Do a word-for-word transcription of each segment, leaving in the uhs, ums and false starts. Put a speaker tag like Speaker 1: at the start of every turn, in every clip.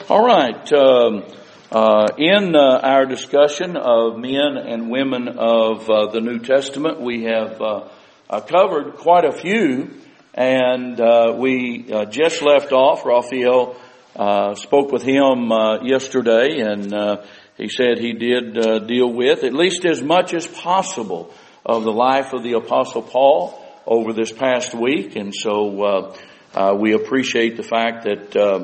Speaker 1: All right. Um, uh, in uh, our discussion of men and women of uh, the New Testament, we have uh, uh, covered quite a few, and uh, we uh, just left off. Raphael uh, spoke with him uh, yesterday, and uh, he said he did uh, deal with at least as much as possible of the life of the Apostle Paul over this past week, and so uh, uh, we appreciate the fact that uh,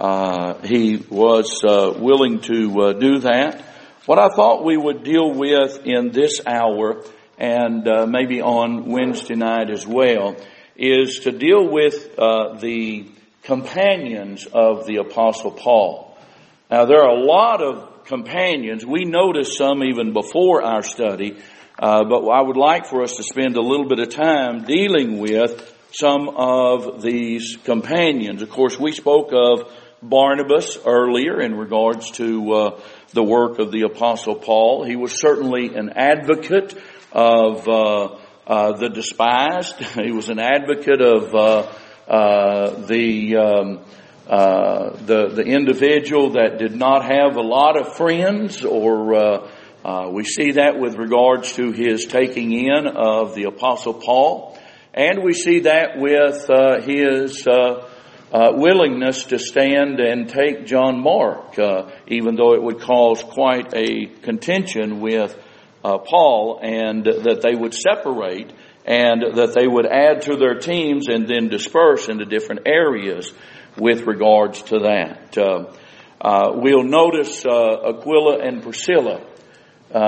Speaker 1: Uh, he was uh, willing to uh, do that. What I thought we would deal with in this hour, and uh, maybe on Wednesday night as well, is to deal with uh, the companions of the Apostle Paul. Now, there are a lot of companions. We noticed some even before our study, uh, but I would like for us to spend a little bit of time dealing with some of these companions. Of course, we spoke of Barnabas earlier in regards to uh, the work of the Apostle Paul. He was certainly an advocate of uh, uh, the despised. He was an advocate of uh, uh, the, um, uh, the the individual that did not have a lot of friends. Or uh, uh, we see that with regards to his taking in of the Apostle Paul, and we see that with uh, his Uh, Uh, willingness to stand and take John Mark, uh, even though it would cause quite a contention with uh, Paul, and that they would separate and that they would add to their teams and then disperse into different areas with regards to that. Uh, uh, we'll notice uh, Aquila and Priscilla. Uh,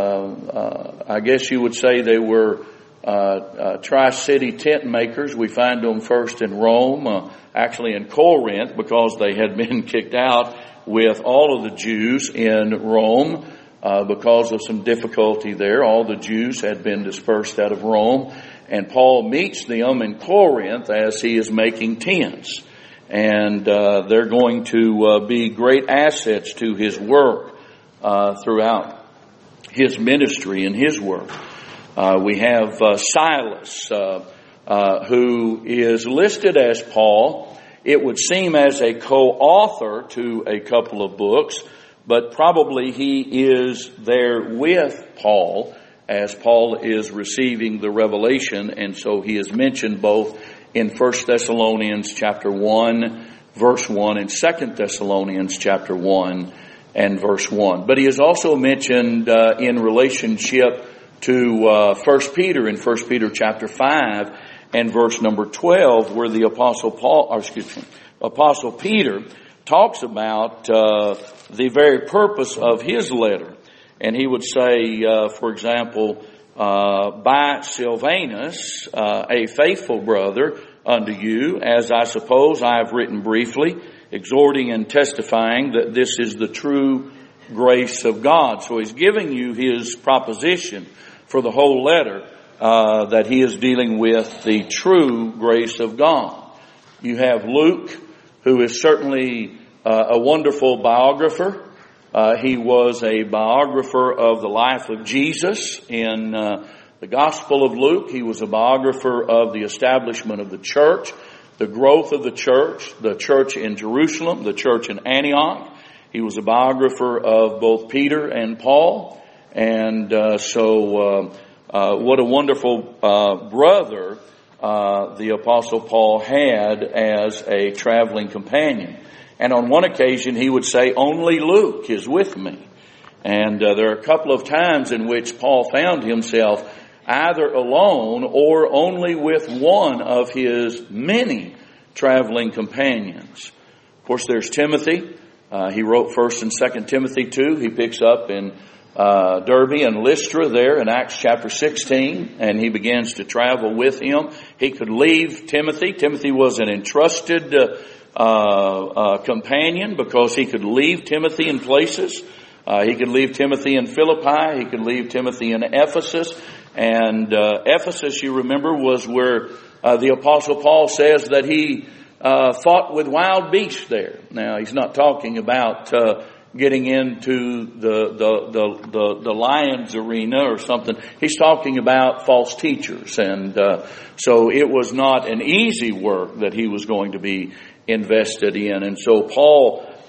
Speaker 1: uh, I guess you would say they were uh, uh, Tri-City tent makers. We find them first in Rome, uh, actually in Corinth, because they had been kicked out with all of the Jews in Rome uh, because of some difficulty there. All the Jews had been dispersed out of Rome, and Paul meets them in Corinth as he is making tents, and uh, they're going to uh, be great assets to his work uh, throughout his ministry and his work. Uh, we have uh, Silas, uh, Uh, who is listed as Paul. It would seem as a co-author to a couple of books, but probably he is there with Paul as Paul is receiving the revelation, and so he is mentioned both in First Thessalonians chapter one, verse one, and Second Thessalonians chapter one and verse one. But he is also mentioned uh, in relationship to uh, First Peter in First Peter chapter five, and verse number twelve, where the Apostle Paul, or excuse me, Apostle Peter talks about uh, the very purpose of his letter. And he would say, uh, for example, uh, by Silvanus, uh, a faithful brother unto you, as I suppose I have written briefly, exhorting and testifying that this is the true grace of God. So he's giving you his proposition for the whole letter. Uh, that he is dealing with the true grace of God. You have Luke, who is certainly uh, a wonderful biographer. Uh, he was a biographer of the life of Jesus in uh, the Gospel of Luke. He was a biographer of the establishment of the church, the growth of the church, the church in Jerusalem, the church in Antioch. He was a biographer of both Peter and Paul. And uh, so uh, Uh, what a wonderful uh, brother uh, the Apostle Paul had as a traveling companion. And on one occasion he would say, "Only Luke is with me." And uh, there are a couple of times in which Paul found himself either alone or only with one of his many traveling companions. Of course, there's Timothy. Uh, he wrote First and Second Timothy two. He picks up in Uh, Derbe and Lystra there in Acts chapter sixteen, and he begins to travel with him. He could leave Timothy. Timothy was an entrusted uh, uh, companion because he could leave Timothy in places. Uh, he could leave Timothy in Philippi. He could leave Timothy in Ephesus. And uh, Ephesus, you remember, was where uh, the Apostle Paul says that he uh, fought with wild beasts there. Now, he's not talking about Uh, getting into the, the, the, the, the lion's arena or something. He's talking about false teachers. And uh, so it was not an easy work that he was going to be invested in. And so Paul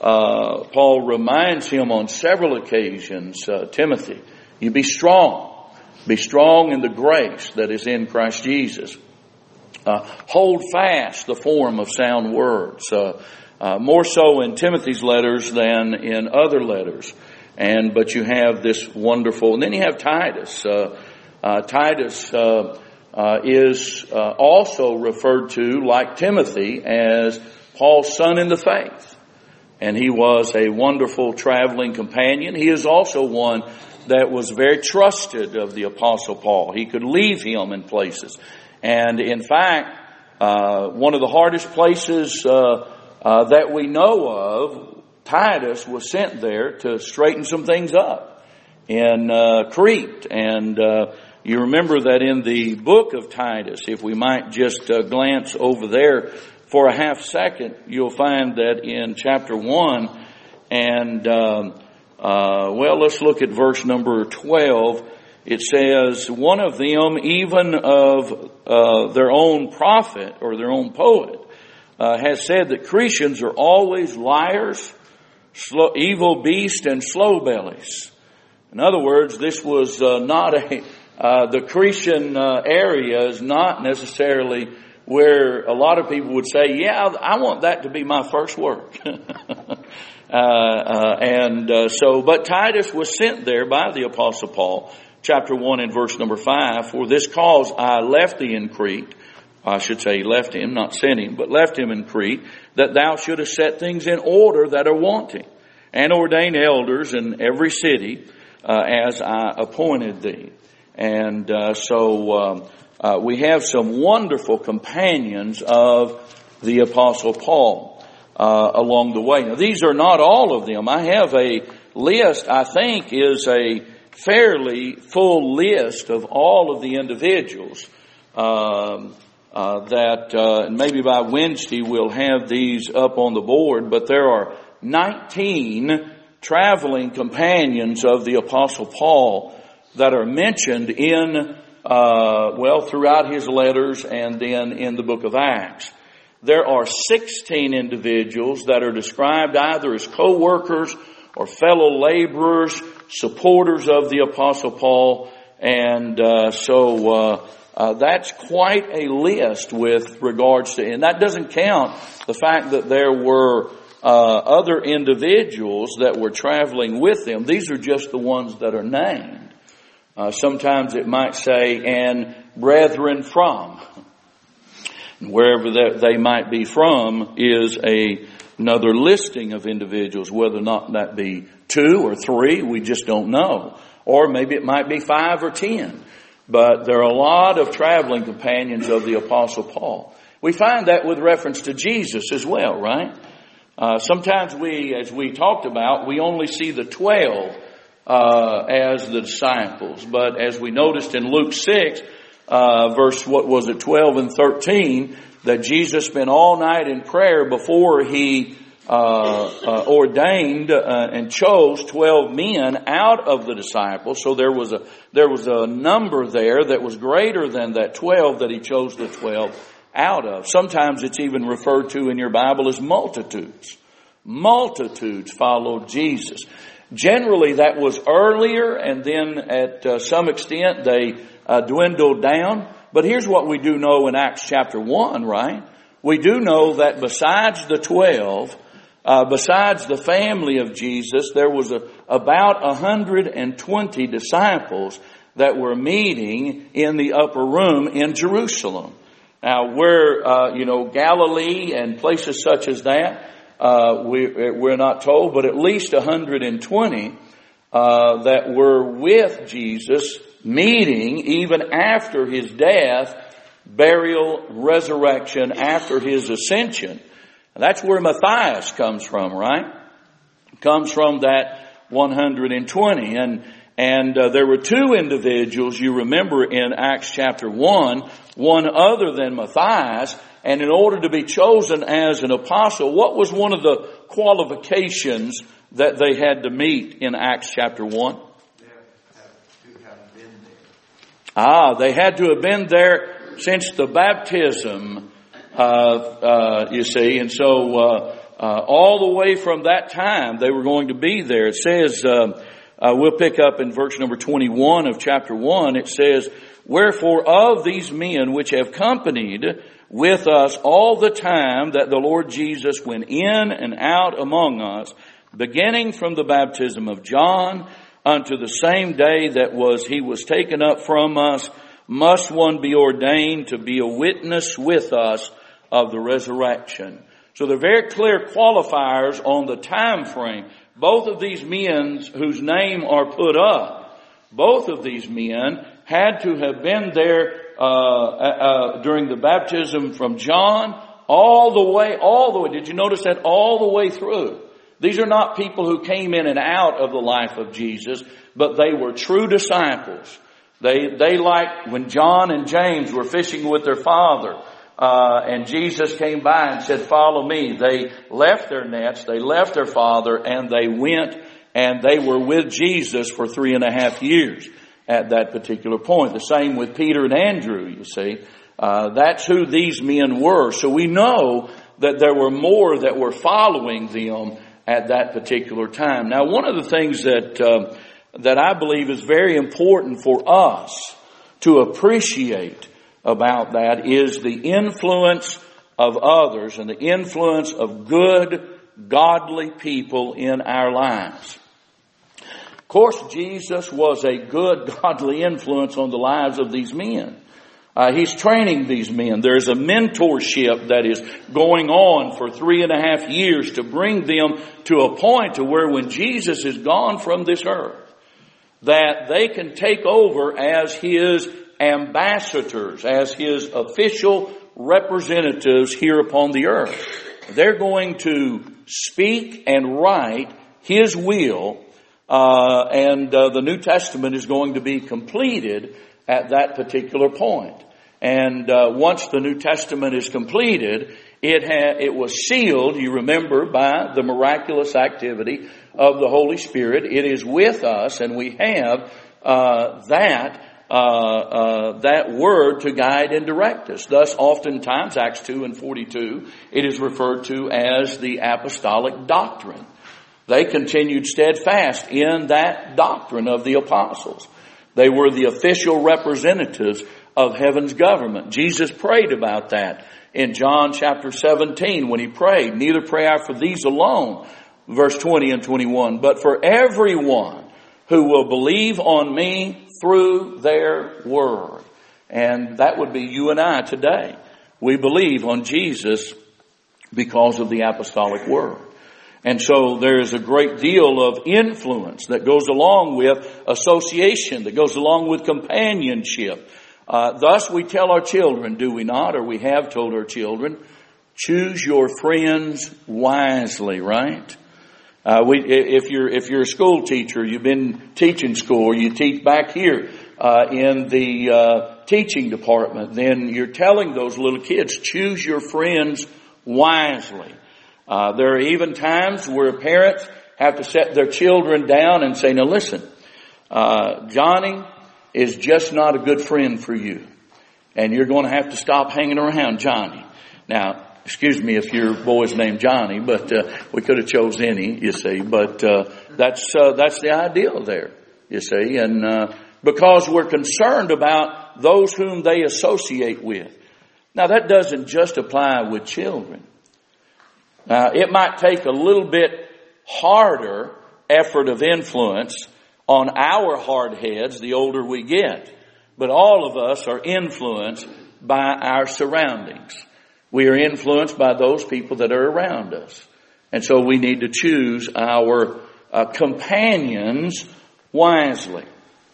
Speaker 1: uh, Paul reminds him on several occasions, uh, Timothy, you be strong. Be strong in the grace that is in Christ Jesus. Uh, hold fast the form of sound words. Uh, uh, more so in Timothy's letters than in other letters. And but you have this wonderful, and then you have Titus. Uh, uh, Titus uh, uh, is uh, also referred to, like Timothy, as Paul's son in the faith. And he was a wonderful traveling companion. He is also one that was very trusted of the Apostle Paul. He could leave him in places. And in fact, uh, one of the hardest places uh, uh, that we know of, Titus was sent there to straighten some things up in uh, Crete. And uh, you remember that in the book of Titus, if we might just uh, glance over there for a half second, you'll find that in chapter one and um, Uh, well, let's look at verse number twelve. It says, one of them, even of uh, their own prophet or their own poet, uh, has said that Cretians are always liars, slow, evil beasts, and slow bellies. In other words, this was uh, not a, uh, the Cretan uh, area is not necessarily where a lot of people would say, yeah, I want that to be my first work. Uh, uh, and uh, so, but Titus was sent there by the Apostle Paul, chapter one and verse number five. For this cause I left thee in Crete. I should say left him, not sent him, but left him in Crete, that thou shouldest set things in order that are wanting, and ordain elders in every city, uh, as I appointed thee. And uh, so um, uh, we have some wonderful companions of the Apostle Paul. Uh, along the way. Now, these are not all of them. I have a list, I think, is a fairly full list of all of the individuals um, uh, that, uh, and maybe by Wednesday we'll have these up on the board, but there are nineteen traveling companions of the Apostle Paul that are mentioned in, uh, well, throughout his letters and then in the book of Acts. There are sixteen individuals that are described either as co-workers or fellow laborers, supporters of the Apostle Paul. And uh, so uh, uh, that's quite a list with regards to, and that doesn't count the fact that there were uh, other individuals that were traveling with them. These are just the ones that are named. Uh, sometimes it might say, and brethren from. Wherever that they might be from is a, another listing of individuals, whether or not that be two or three, we just don't know. Or maybe it might be five or ten. But there are a lot of traveling companions of the Apostle Paul. We find that with reference to Jesus as well, right? Uh, sometimes we, as we talked about, we only see the twelve uh, as the disciples. But as we noticed in Luke six, Uh, verse, what was it, twelve and thirteen, that Jesus spent all night in prayer before he uh, uh, ordained uh, and chose twelve men out of the disciples. So there was a there was a number there that was greater than that twelve that he chose the twelve out of. Sometimes it's even referred to in your Bible as multitudes. Multitudes followed Jesus. Generally, that was earlier, and then at uh, some extent they uh, dwindled down. But here's what we do know in Acts chapter one, right? We do know that besides the twelve, uh, besides the family of Jesus, there was a, about one hundred twenty disciples that were meeting in the upper room in Jerusalem. Now, where, uh, you know, Galilee and places such as that, uh, we, we're not told, but at least one hundred twenty uh, that were with Jesus, meeting even after his death, burial, resurrection, after his ascension. And that's where Matthias comes from, right? Comes from that one hundred twenty. And And uh, there were two individuals, you remember, in Acts chapter one, one other than Matthias. And in order to be chosen as an apostle, what was one of the qualifications that they had to meet in Acts chapter one?
Speaker 2: They had to have been there.
Speaker 1: Ah, they had to have been there since the baptism, uh, uh, you see. And so uh, uh, all the way from that time they were going to be there. It says, uh, uh, we'll pick up in verse number twenty-one of chapter one. It says, wherefore of these men which have companied with us all the time that the Lord Jesus went in and out among us, beginning from the baptism of John unto the same day that was he was taken up from us, must one be ordained to be a witness with us of the resurrection. So they're very clear qualifiers on the time frame. Both of these men whose name are put up, both of these men had to have been there uh, uh, during the baptism from John all the way, all the way. Did you notice that? All the way through. These are not people who came in and out of the life of Jesus, but they were true disciples. They, they like when John and James were fishing with their father, uh, and Jesus came by and said, follow me. They left their nets, they left their father, and they went and they were with Jesus for three and a half years at that particular point. The same with Peter and Andrew, you see. Uh, that's who these men were. So we know that there were more that were following them at that particular time. Now, one of the things that uh, that I believe is very important for us to appreciate about that is the influence of others and the influence of good, godly people in our lives. Of course, Jesus was a good, godly influence on the lives of these men. Uh, he's training these men. There's a mentorship that is going on for three and a half years to bring them to a point to where when Jesus is gone from this earth, that they can take over as His ambassadors, as His official representatives here upon the earth. They're going to speak and write His will, uh, and uh, the New Testament is going to be completed at that particular point. And uh, once the New Testament is completed, it ha- it was sealed, you remember, by the miraculous activity of the Holy Spirit. It is with us, and we have uh, that uh, uh, that word to guide and direct us. Thus, oftentimes, Acts two and forty-two, it is referred to as the apostolic doctrine. They continued steadfast in that doctrine of the apostles. They were the official representatives of heaven's government. Jesus prayed about that in John chapter seventeen when He prayed, neither pray I for these alone, verse twenty and twenty-one, but for everyone who will believe on me through their word. And that would be you and I today. We believe on Jesus because of the apostolic word. And so there is a great deal of influence that goes along with association, that goes along with companionship. Uh, thus we tell our children, do we not, or we have told our children, choose your friends wisely, right? Uh, we, if you're, if you're a school teacher, you've been teaching school, or you teach back here, uh, in the, uh, teaching department, then you're telling those little kids, choose your friends wisely. Uh, there are even times where parents have to set their children down and say, now listen, uh, Johnny is just not a good friend for you. And you're going to have to stop hanging around Johnny. Now, excuse me if your boy's named Johnny, but uh, we could have chose any, you see. But uh, that's uh, that's the ideal there, you see. And uh, because we're concerned about those whom they associate with. Now, that doesn't just apply with children. Now, it might take a little bit harder effort of influence on our hard heads the older we get. But all of us are influenced by our surroundings. We are influenced by those people that are around us. And so we need to choose our uh, companions wisely.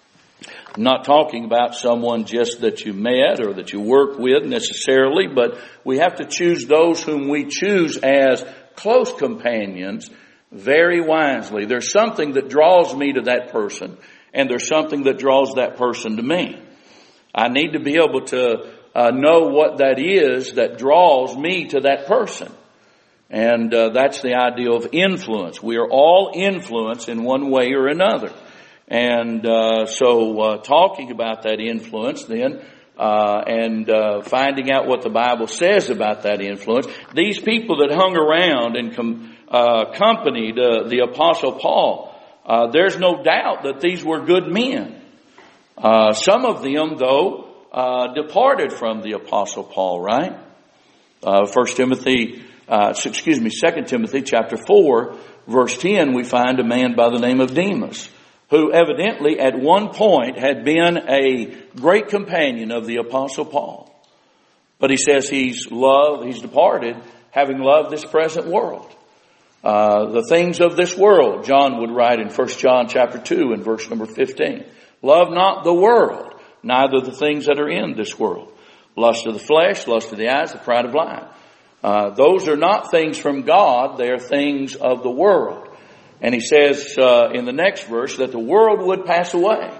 Speaker 1: I'm not talking about someone just that you met or that you work with necessarily, but we have to choose those whom we choose as close companions very wisely. There's something that draws me to that person, and there's something that draws that person to me. I need to be able to uh, know what that is that draws me to that person. And uh, that's the idea of influence. We are all influenced in one way or another. And uh, so uh, talking about that influence then, uh, and uh, finding out what the Bible says about that influence. These people that hung around and com- uh, accompanied uh, the Apostle Paul, uh, there's no doubt that these were good men. Uh, some of them, though, uh, departed from the Apostle Paul, right? Uh, First Timothy, uh, excuse me, Second Timothy chapter four, verse ten, we find a man by the name of Demas, who evidently at one point had been a great companion of the Apostle Paul. But he says he's loved, he's departed, having loved this present world. Uh, the things of this world, John would write in First John chapter two and verse number fifteen. Love not the world, neither the things that are in this world. Lust of the flesh, lust of the eyes, the pride of life. Uh, those are not things from God, they are things of the world. And he says uh, in the next verse that the world would pass away.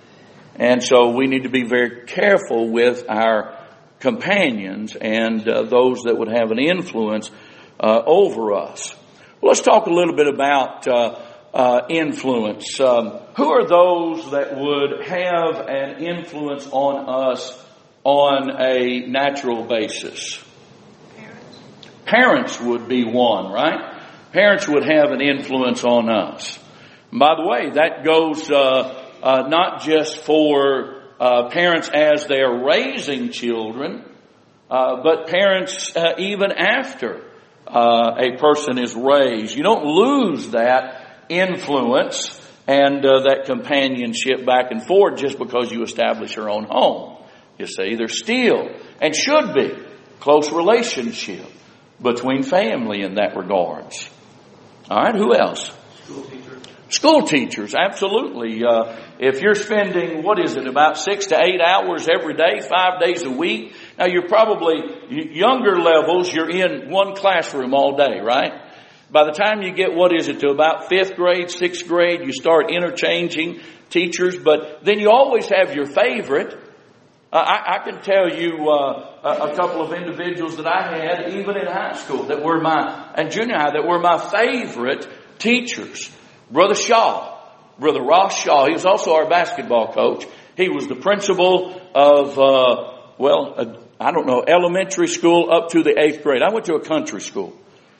Speaker 1: And so we need to be very careful with our companions and uh, those that would have an influence uh, over us. Well, let's talk a little bit about uh, uh, influence. Um, who are those that would have an influence on us on a natural basis?
Speaker 3: Parents.
Speaker 1: Parents would be one, right? Parents would have an influence on us. And by the way, that goes uh, uh, not just for uh, parents as they are raising children, uh, but parents uh, even after uh, a person is raised. You don't lose that influence and uh, that companionship back and forth just because you establish your own home. You see, there's still and should be close relationship between family in that regards. All right, who else?
Speaker 2: School teachers.
Speaker 1: School teachers, absolutely. Uh, if you're spending, what is it, about six to eight hours every day, five days a week. Now you're probably, younger levels, you're in one classroom all day, right? By the time you get, what is it, to about fifth grade, sixth grade, you start interchanging teachers, but then you always have your favorite. Uh, I, I can tell you uh, a, a couple of individuals that I had, even in high school, that were my, and junior high, that were my favorite teachers. Brother Shaw, Brother Ross Shaw, he was also our basketball coach. He was the principal of, uh, well, uh, I don't know, elementary school up to the eighth grade. I went to a country school.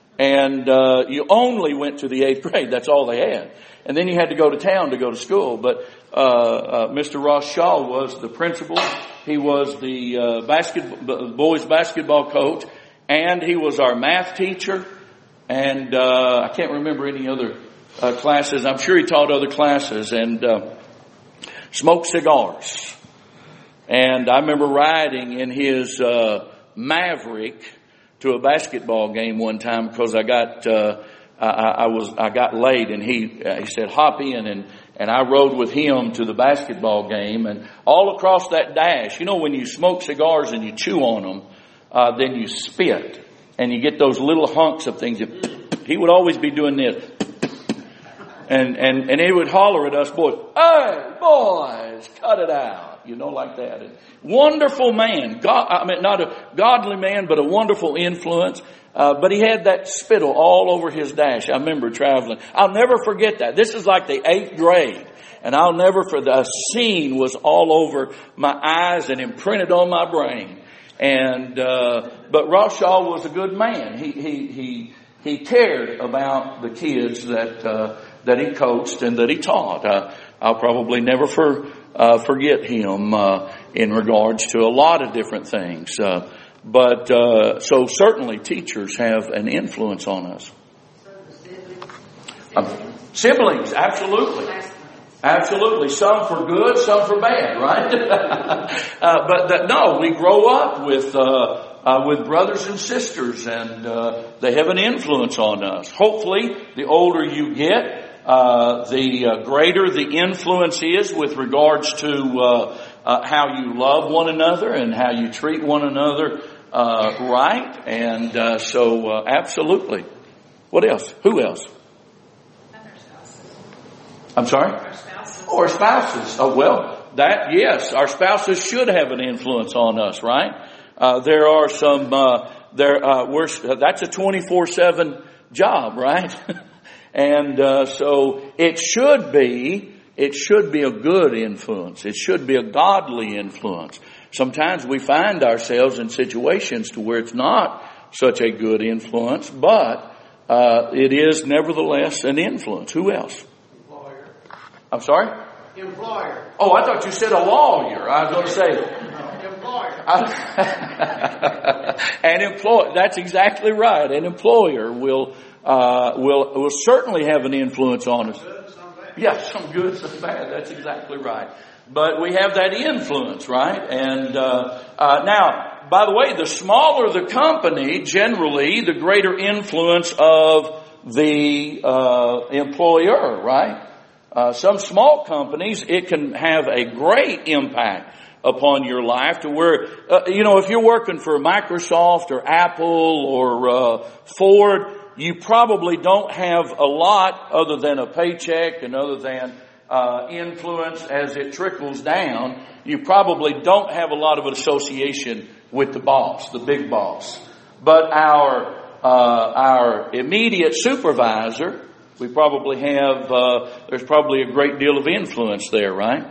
Speaker 1: And uh, you only went to the eighth grade. That's all they had. And then you had to go to town to go to school. But uh, uh, Mister Ross Shaw was the principal. He was the uh, basketball, boys basketball coach. And he was our math teacher. And uh, I can't remember any other uh, classes. I'm sure he taught other classes. And uh, smoked cigars. And I remember riding in his uh, Maverick to a basketball game one time because I got uh, I, I was I got late, and he uh, he said hop in, and and I rode with him to the basketball game, and all across that dash, you know, when you smoke cigars and you chew on them, uh, then you spit and you get those little hunks of things. He would always be doing this, and and and he would holler at us boys, "Hey boys, cut it out." You know, like that. And wonderful man. God, I mean, not a godly man, but a wonderful influence. Uh, but he had that spittle all over his dash. I remember traveling. I'll never forget that. This is like the eighth grade. And I'll never forget, the scene was all over my eyes and imprinted on my brain. And, uh, but Ross Shaw was a good man. He, he, he, he cared about the kids that, uh, that he coached and that he taught. Uh, I'll probably never for, uh, forget him, uh, in regards to a lot of different things. Uh, but, uh, so certainly teachers have an influence on us. Um, siblings, absolutely. Absolutely. Some for good, some for bad, right? uh, but that, no, we grow up with, uh, uh, with brothers and sisters, and, uh, they have an influence on us. Hopefully, the older you get, Uh, the uh, greater the influence is with regards to uh, uh, how you love one another and how you treat one another uh, right. And uh, so, uh, absolutely. What else? Who else?
Speaker 3: And our spouses.
Speaker 1: I'm sorry?
Speaker 3: Our spouses.
Speaker 1: Or spouses. Oh, well, that, yes, our spouses should have an influence on us, right? Uh, there are some, uh, there, uh, we're, that's a twenty-four seven job, right? And uh, so it should be, it should be a good influence. It should be a godly influence. sometimes we find ourselves in situations to where it's not such a good influence, but uh, it is nevertheless an influence. Who else?
Speaker 2: Employer.
Speaker 1: I'm sorry?
Speaker 2: Employer.
Speaker 1: Oh, I thought you said a lawyer. I was going to say...
Speaker 2: Employer.
Speaker 1: An employer. That's exactly right. An employer will uh, will will certainly have an influence on us.
Speaker 2: Good, some bad.
Speaker 1: Yeah, some good, some bad. That's exactly right. But we have that influence, right? And uh, uh, now, by the way, the smaller the company, generally, the greater influence of the uh, employer, right? Uh, some small companies, it can have a great impact upon your life to where, uh, you know, if you're working for Microsoft or Apple or uh, Ford, you probably don't have a lot other than a paycheck and other than uh, influence as it trickles down. You probably don't have a lot of association with the boss, the big boss. But our uh, our immediate supervisor, we probably have, uh, there's probably a great deal of influence there, right?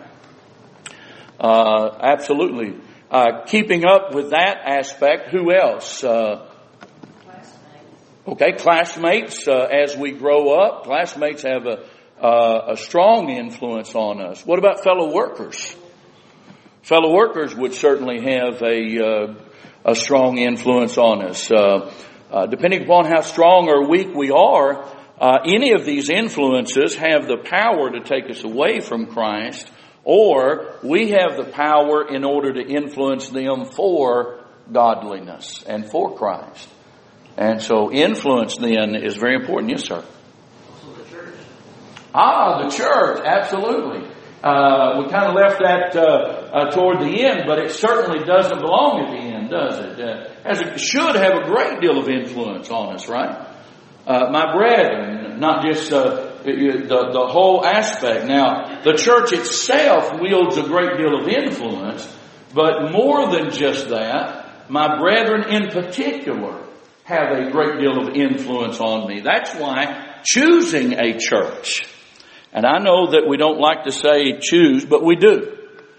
Speaker 1: Uh, absolutely. Uh, keeping up with that aspect, who else? Uh,
Speaker 3: Classmates.
Speaker 1: okay, classmates, uh, as we grow up, classmates have a, uh, a strong influence on us. What about fellow workers? Fellow workers would certainly have a, uh, a strong influence on us. Uh, uh, depending upon how strong or weak we are, uh, any of these influences have the power to take us away from Christ, or we have the power in order to influence them for godliness and for Christ. And so influence then is very important. Yes, sir.
Speaker 2: Also the church.
Speaker 1: Ah, the church. Absolutely. Uh, we kind of left that uh, uh, toward the end, but it certainly doesn't belong at the end, does it? Uh, as it should have a great deal of influence on us, right? Uh, my brethren, not just uh, the, the whole aspect. Now, the church itself wields a great deal of influence, but more than just that, my brethren in particular have a great deal of influence on me. That's why choosing a church, and I know that we don't like to say choose, but we do.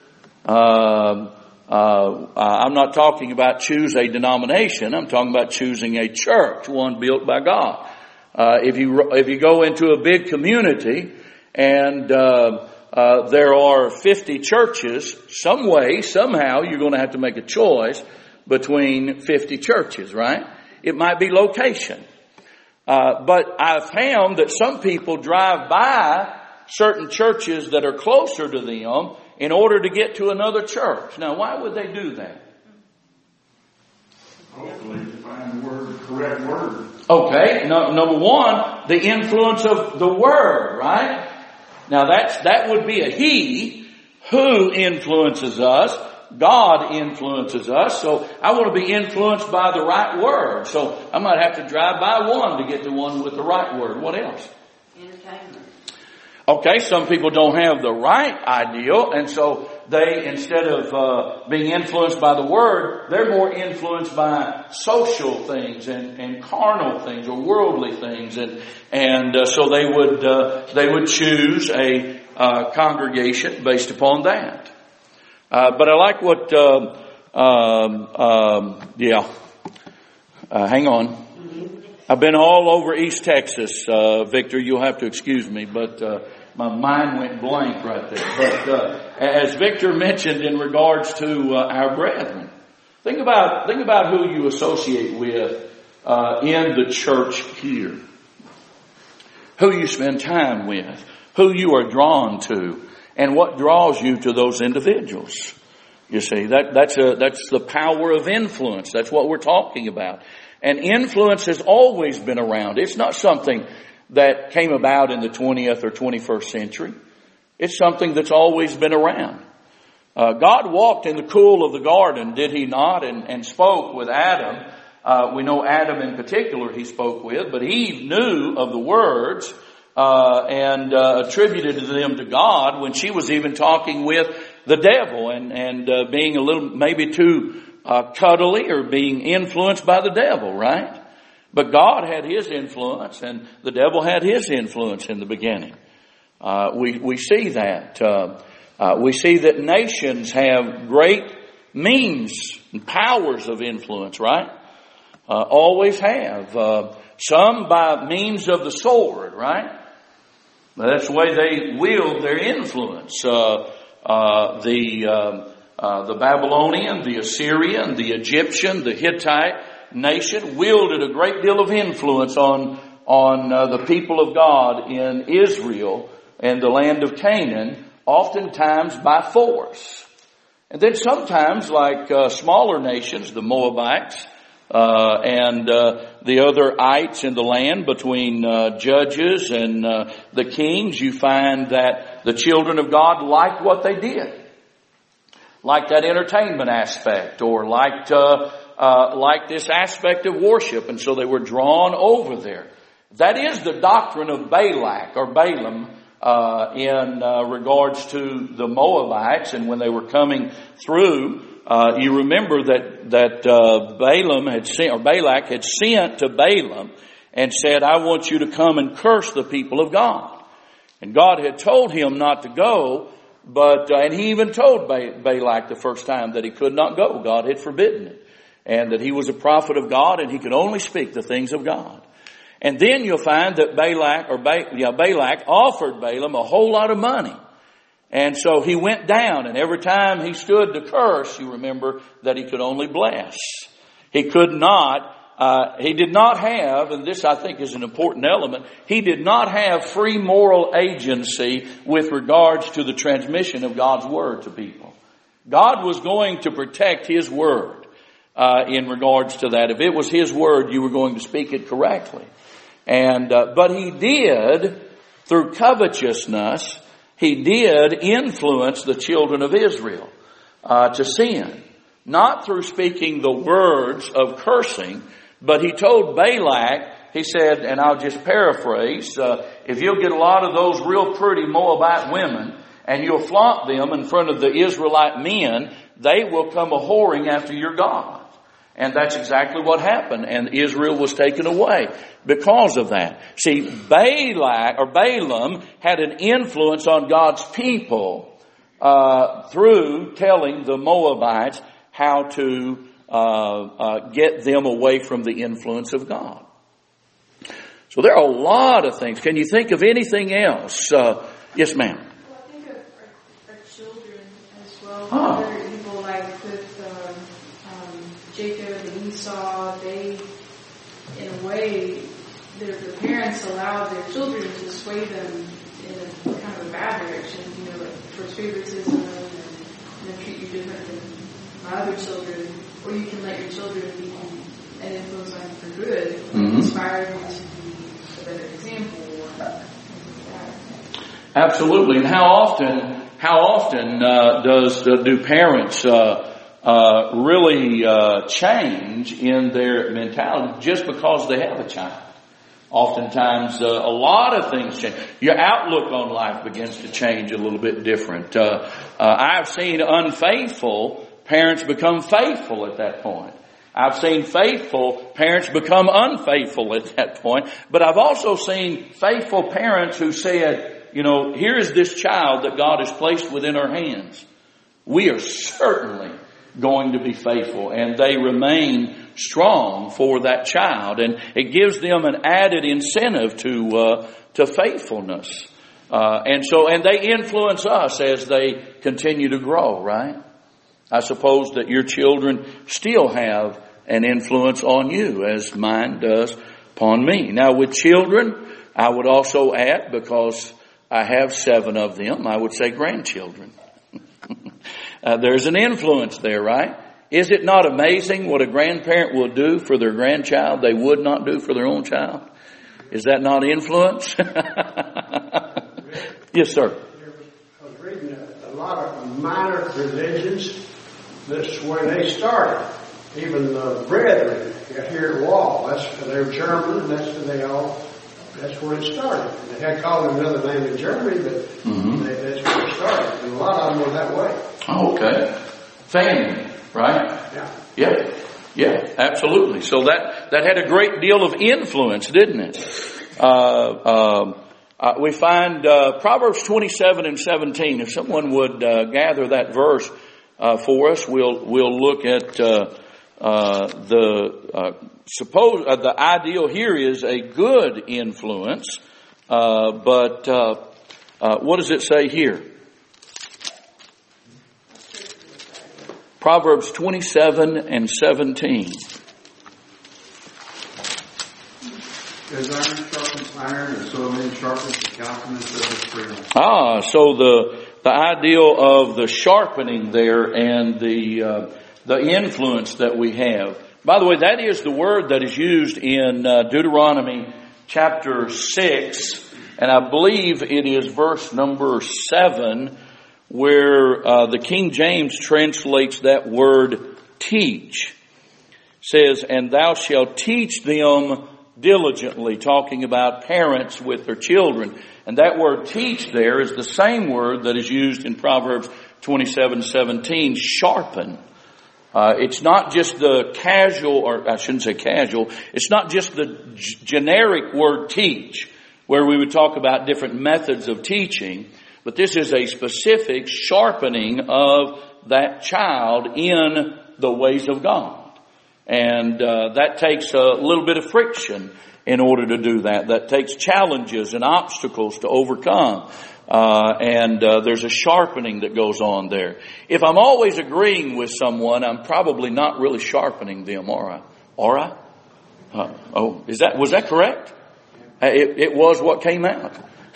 Speaker 1: Uh, uh, I'm not talking about choose a denomination. I'm talking about choosing a church, one built by God. Uh, if you if you go into a big community and uh, uh, there are fifty churches, some way, somehow, you're going to have to make a choice between fifty churches, right? It might be location. Uh, but I've found that some people drive by certain churches that are closer to them in order to get to another church. Now, why would they do that?
Speaker 4: Hopefully to find the word, the correct word.
Speaker 1: Okay, no, number one, the influence of the Word, right? Now that's, that would be a He who influences us. God influences us. So I want to be influenced by the right Word. So I might have to drive by one to get to one with the right Word. What else?
Speaker 3: Entertainment.
Speaker 1: Okay, some people don't have the right ideal, and so they, instead of uh, being influenced by the Word, they're more influenced by social things and, and carnal things or worldly things, and and uh, so they would uh, they would choose a uh, congregation based upon that. Uh, but I like what, uh, um, um, yeah. Uh, hang on. I've been all over East Texas, uh, Victor. You'll have to excuse me, but uh, my mind went blank right there. But uh, as Victor mentioned in regards to uh, our brethren, think about think about who you associate with uh, in the church here, who you spend time with, who you are drawn to, and what draws you to those individuals. You see, that that's a that's the power of influence. That's what we're talking about. And influence has always been around. It's not something that came about in the twentieth or twenty-first century. It's something that's always been around. Uh, God walked in the cool of the garden, did He not? And, and spoke with Adam. Uh, we know Adam in particular He spoke with, but Eve knew of the words uh, and uh, attributed them to God when she was even talking with the devil and, and uh, being a little maybe too Uh, cuddly or being influenced by the devil, right? But God had His influence and the devil had his influence in the beginning. Uh, we, we see that. Uh, uh, we see that nations have great means and powers of influence, right? Uh, always have. Uh, some by means of the sword, right? That's the way they wield their influence. Uh, uh, the uh, uh, the Babylonian, the Assyrian, the Egyptian, the Hittite nation wielded a great deal of influence on on uh, the people of God in Israel and the land of Canaan, oftentimes by force. And then sometimes, like uh, smaller nations, the Moabites uh, and uh, the other ites in the land, between uh, judges and uh, the kings, you find that the children of God liked what they did, like that entertainment aspect, or liked uh, uh, like this aspect of worship, and so they were drawn over there. That is the doctrine of Balak or Balaam uh, in uh, regards to the Moabites, and when they were coming through, uh, you remember that that uh, Balaam had sent, or Balak had sent to Balaam and said, "I want you to come and curse the people of God." And God had told him not to go, but uh, and he even told ba- Balak the first time that he could not go. God had forbidden it, and that he was a prophet of God and he could only speak the things of God. And then you'll find that Balak, or ba- yeah, Balak offered Balaam a whole lot of money. And so he went down, and every time he stood to curse, you remember that he could only bless. He could not, uh, he did not have, and this I think is an important element, he did not have free moral agency with regards to the transmission of God's word to people. God was going to protect his word uh, in regards to that. If it was his word, you were going to speak it correctly. And uh, but he did, through covetousness, he did influence the children of Israel uh, to sin. Not through speaking the words of cursing, but he told Balak, he said, and I'll just paraphrase, uh, if you'll get a lot of those real pretty Moabite women and you'll flaunt them in front of the Israelite men, they will come a whoring after your God. And that's exactly what happened. And Israel was taken away because of that. See, Balak or Balaam had an influence on God's people uh, through telling the Moabites how to uh, uh, get them away from the influence of God. So there are a lot of things. Can you think of anything else? Uh, yes, ma'am.
Speaker 5: Well, I think of our, our children as well.
Speaker 1: Huh.
Speaker 5: Other people like with um, um, Jacob and Esau, they, in a way, their, their parents allowed their children to sway them in a kind of a bad direction, you know, like towards favoritism and, and then treat you different than my other children. Or you can let your children be an influence on you for good,
Speaker 1: Mm-hmm.
Speaker 5: inspire you to be a better example. Or things like that.
Speaker 1: Absolutely. And how often, how often uh, does uh, do parents uh, uh, really uh, change in their mentality just because they have a child? Oftentimes, uh, a lot of things change. Your outlook on life begins to change a little bit different. Uh, uh, I've seen unfaithful parents become faithful at that point. I've seen faithful parents become unfaithful at that point. But I've also seen faithful parents who said, you know, here is this child that God has placed within our hands. We are certainly going to be faithful. And they remain strong for that child. And it gives them an added incentive to uh, to faithfulness. Uh, and so, and they influence us as they continue to grow, right? I suppose that your children still have an influence on you as mine does upon me. Now with children, I would also add, because I have seven of them, I would say grandchildren. uh, there's an influence there, right? Is it not amazing what a grandparent will do for their grandchild they would not do for their own child? Is that not influence? Yes, sir.
Speaker 6: I was reading a, a lot of minor religions. That's where they started. Even the Brethren here at Wall, that's they're German, and that's where they all. That's where it started. They had called it another name in Germany, but
Speaker 1: Mm-hmm.
Speaker 6: they, that's where it started. And a lot of them were that way.
Speaker 1: Oh, okay. Family, right?
Speaker 6: Yeah.
Speaker 1: Yeah. Yeah, absolutely. So that, that had a great deal of influence, didn't it? Uh, uh, uh, we find uh, Proverbs twenty-seven and seventeen. If someone would uh, gather that verse uh, for us. We'll we'll look at uh, uh, the uh, suppose uh, the ideal here is a good influence, uh, but uh, uh, what does it say here? Proverbs twenty-seven and seventeen.
Speaker 2: As iron sharpens iron, and so men sharpens the countenance of his friend.
Speaker 1: Ah, so the the ideal of the sharpening there and the uh, the influence that we have. By the way, that is the word that is used in uh, Deuteronomy chapter six, and I believe it is verse number seven, where uh, the King James translates that word teach. Says, and thou shalt teach them diligently, talking about parents with their children. And that word teach there is the same word that is used in Proverbs twenty-seven seventeen, sharpen. Uh, it's not just the casual, or I shouldn't say casual, it's not just the g- generic word teach, where we would talk about different methods of teaching, but this is a specific sharpening of that child in the ways of God. And uh, that takes a little bit of friction in order to do that. That takes challenges and obstacles to overcome. Uh, and uh, there's a sharpening that goes on there. If I'm always agreeing with someone, I'm probably not really sharpening them, are I? Are I? Uh, oh, is that, was that correct? Uh, it, it was what came out.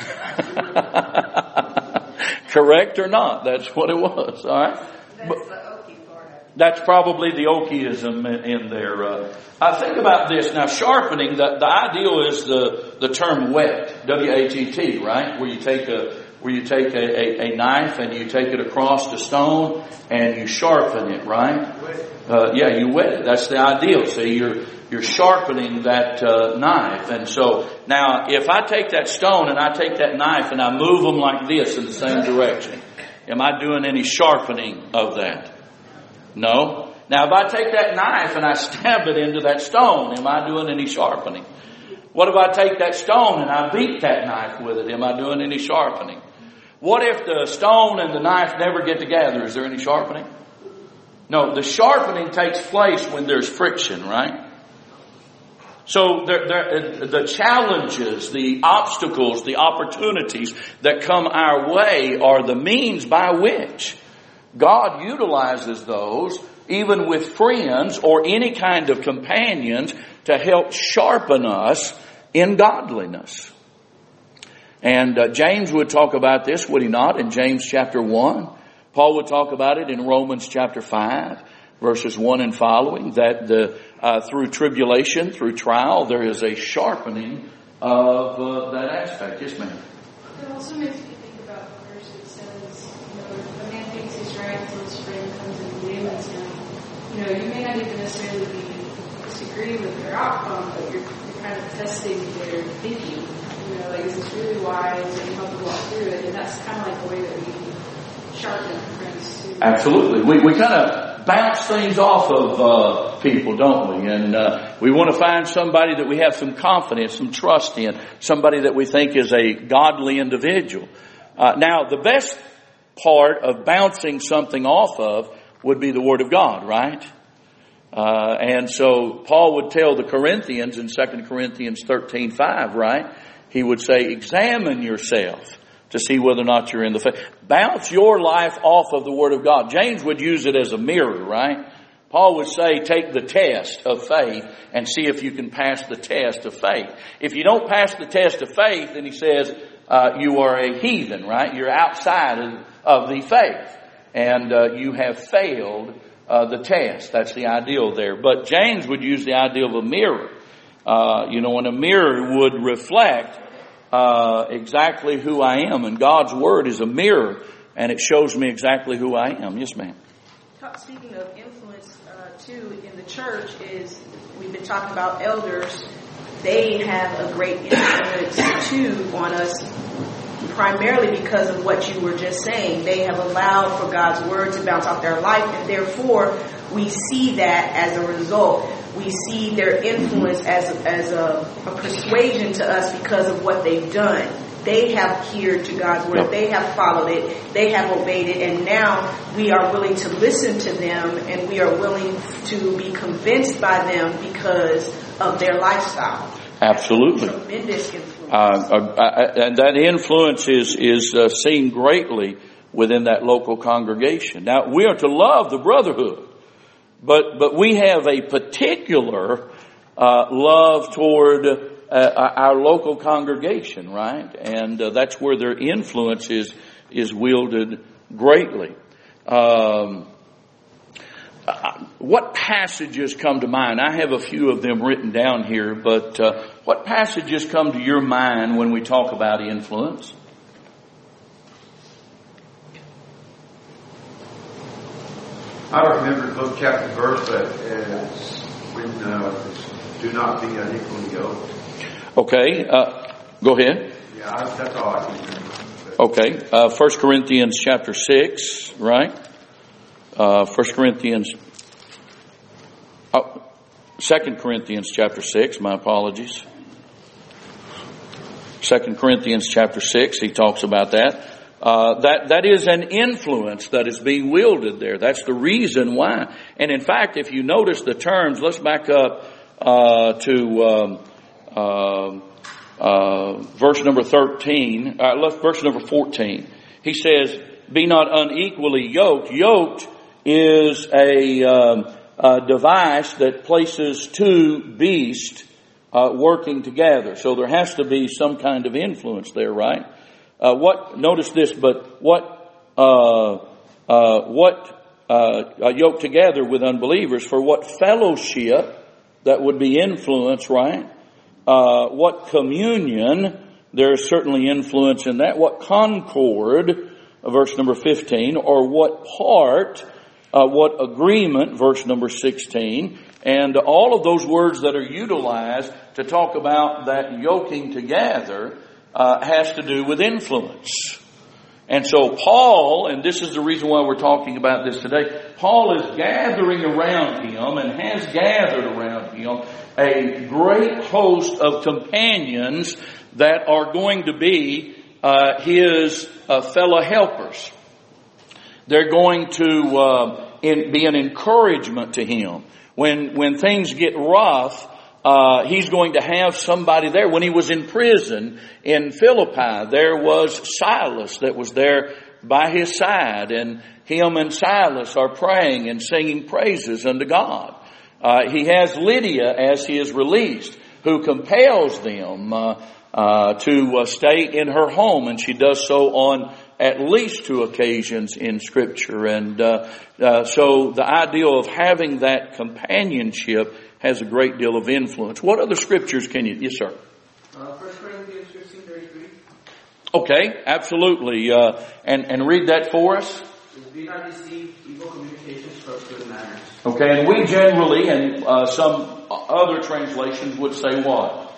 Speaker 1: Correct or not? That's what it was. All right.
Speaker 3: That's
Speaker 1: But,
Speaker 3: the Okie part of it.
Speaker 1: That's probably the Okiism in, in there. Uh, I think about this now. Sharpening. The, the ideal is the the term wet, W A T T, right? Where you take a where you take a, a, a knife and you take it across the stone and you sharpen it, right? Uh, yeah, you wet it. That's the ideal. See, you're you're sharpening that uh, knife, and so now if I take that stone and I take that knife and I move them like this in the same direction, am I doing any sharpening of that? No. Now, if I take that knife and I stab it into that stone, am I doing any sharpening? What if I take that stone and I beat that knife with it? Am I doing any sharpening? What if the stone and the knife never get together? Is there any sharpening? No, the sharpening takes place when there's friction, right? So there, there, the challenges, the obstacles, the opportunities that come our way are the means by which God utilizes those, even with friends or any kind of companions, to help sharpen us in godliness. And uh, James would talk about this, would he not, in James chapter one? Paul would talk about it in Romans chapter five, verses one and following, that the uh, through tribulation, through trial, there is a sharpening of uh, that aspect. Yes, ma'am.
Speaker 5: It also makes me think about the verse that says, you know, if a man thinks he's right until his friend comes and examines him. You know, you may not even necessarily be disagree with their outcome, but you're, you're kind of testing their thinking. You know, like, is this really wise? And you help them walk through it. And that's kind of like the way that we sharpen our friends too.
Speaker 1: Absolutely. We we kind of bounce things off of uh, people, don't we? And uh, we want to find somebody that we have some confidence, some trust in, somebody that we think is a godly individual. Uh, now, the best part of bouncing something off of would be the Word of God, right? Uh, and so Paul would tell the Corinthians in Second Corinthians thirteen five, right? He would say, examine yourself to see whether or not you're in the faith. Bounce your life off of the Word of God. James would use it as a mirror, right? Paul would say, take the test of faith and see if you can pass the test of faith. If you don't pass the test of faith, then he says, uh, you are a heathen, right? You're outside of, of the faith. And uh, you have failed uh, the test. That's the ideal there. But James would use the idea of a mirror. Uh, you know, and a mirror would reflect uh, exactly who I am. And God's Word is a mirror, and it shows me exactly who I am. Yes, ma'am.
Speaker 7: Speaking of influence, uh, too, in the church is, we've been talking about elders. They have a great influence, too, on us, primarily because of what you were just saying. They have allowed for God's Word to bounce off their life, and therefore we see that as a result. We see their influence as as a, a persuasion to us because of what they've done. they have adhered to God's word.
Speaker 1: Yep.
Speaker 7: They have followed it. They have obeyed it. And now we are willing to listen to them, and we are willing to be convinced by them because of their lifestyle.
Speaker 1: Absolutely.
Speaker 7: Tremendous influence.
Speaker 1: Uh, uh, and that influence is, is uh, seen greatly within that local congregation. Now, we are to love the brotherhood, but, but we have a particular uh, love toward uh, our local congregation, right? And uh, that's where their influence is, is wielded greatly. Um, what passages come to mind? I have a few of them written down here, but uh, what passages come to your mind when we talk about influence?
Speaker 2: I don't remember the book, chapter, verse, but it's when uh, do not be unequally yoked.
Speaker 1: Okay, uh, go ahead.
Speaker 2: Yeah, I, that's all I can remember.
Speaker 1: Okay, uh, First Corinthians chapter six, right? Uh, First Corinthians, oh, Second Corinthians chapter six. My apologies. Second Corinthians chapter six. He talks about that. Uh, that that is an influence that is being wielded there. That's the reason why. And in fact, if you notice the terms, let's back up uh, to um, uh, uh, verse number thirteen. Uh, let's verse number fourteen. He says, "Be not unequally yoked." Yoked is a, um, a device that places two beasts uh, working together. So there has to be some kind of influence there, right? Uh, what? Notice this, but what? Uh, uh, what uh, yoked together with unbelievers? For what fellowship? That would be influence, right? Uh, what communion? There is certainly influence in that. What concord? Verse number fifteen. Or what part? Uh, what agreement? Verse number sixteen. And all of those words that are utilized to talk about that yoking together uh, has to do with influence. And so Paul, and this is the reason why we're talking about this today, Paul is gathering around him and has gathered around him a great host of companions that are going to be uh, his uh, fellow helpers. They're going to uh, in, be an encouragement to him. When when things get rough, uh, he's going to have somebody there. When he was in prison in Philippi, there was Silas that was there by his side. And him and Silas are praying and singing praises unto God. Uh, he has Lydia as he is released, who compels them uh, uh, to uh, stay in her home. And she does so on at least two occasions in Scripture. And uh, uh, so the idea of having that companionship has a great deal of influence. What other Scriptures can you... Yes, sir.
Speaker 8: Uh, First Corinthians fifteen thirty-three.
Speaker 1: Okay, absolutely. Uh, and, and read that for us.
Speaker 8: Be not deceived, evil communications corrupt good manners.
Speaker 1: Okay, and we generally, and uh, some other translations would say what?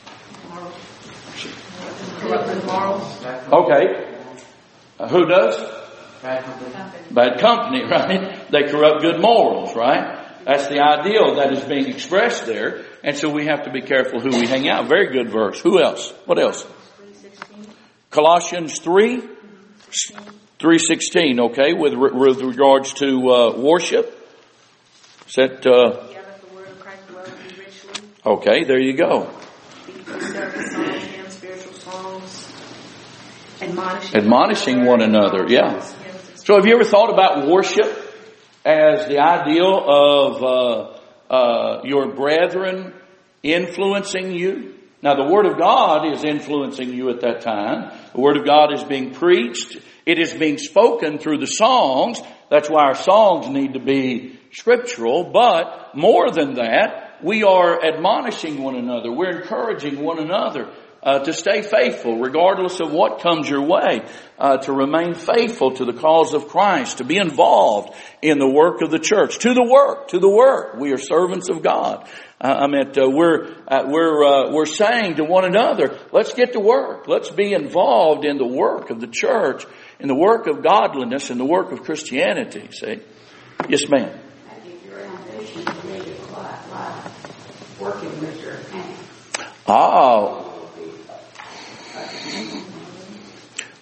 Speaker 5: Corrupted morals.
Speaker 1: Okay. Uh, who does?
Speaker 8: Bad company.
Speaker 1: Bad company, right? They corrupt good morals, right? That's the ideal that is being expressed there. And so we have to be careful who we hang out. Very good verse. Who else? What else? Colossians three, three sixteen. Okay, with with regards to uh, worship. Is that? Uh,
Speaker 7: Yeah, let the word of Christ dwell in you richly.
Speaker 1: Okay, there you go.
Speaker 7: Songs, hymns, spiritual songs, admonishing,
Speaker 1: Admonishing one another. Yeah. So have you ever thought about worship as the ideal of uh, uh, your brethren influencing you? Now the Word of God is influencing you at that time. The Word of God is being preached. It is being spoken through the songs. That's why our songs need to be scriptural. But more than that, we are admonishing one another. We're encouraging one another uh, to stay faithful regardless of what comes your way, uh, to remain faithful to the cause of Christ, to be involved in the work of the church, to the work, to the work. We are servants of God. Uh, I mean, uh, we're uh, we're uh, we're saying to one another, let's get to work. Let's be involved in the work of the church, in the work of godliness, in the work of Christianity. See? Yes, ma'am.
Speaker 3: I think your ambition is made it quite like working with your hands.
Speaker 1: Oh.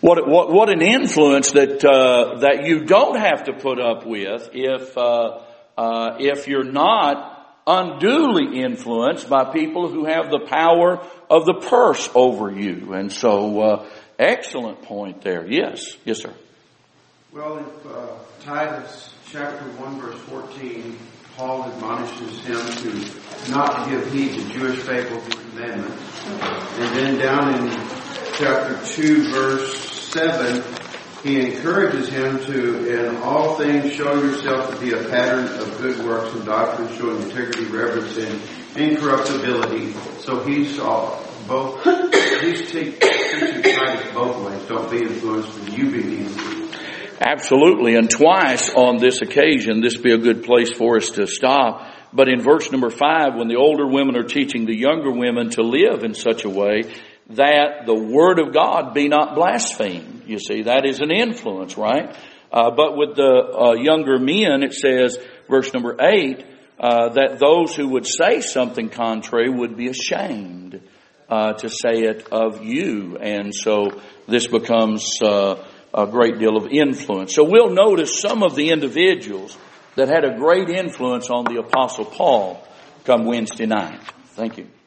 Speaker 1: What what what an influence that uh, that you don't have to put up with if uh, uh, if you're not unduly influenced by people who have the power of the purse over you. And so, uh, excellent point there. Yes, yes, sir.
Speaker 2: Well, if uh, Titus chapter one verse fourteen, Paul admonishes him to not give heed to Jewish fables and commandments, and then down in chapter two verse seven, he encourages him to, in all things, show yourself to be a pattern of good works and doctrine, showing integrity, reverence, and incorruptibility. So he's uh, both, he's te- teaching Titus both ways. Don't be influenced, and you be influenced.
Speaker 1: Absolutely. And twice on this occasion, this would be a good place for us to stop. But in verse number five, when the older women are teaching the younger women to live in such a way that the word of God be not blasphemed. You see, that is an influence, right? Uh, but with the uh, younger men, it says, verse number eight, uh, that those who would say something contrary would be ashamed uh, to say it of you. And so this becomes uh, a great deal of influence. So we'll notice some of the individuals that had a great influence on the Apostle Paul come Wednesday night. Thank you.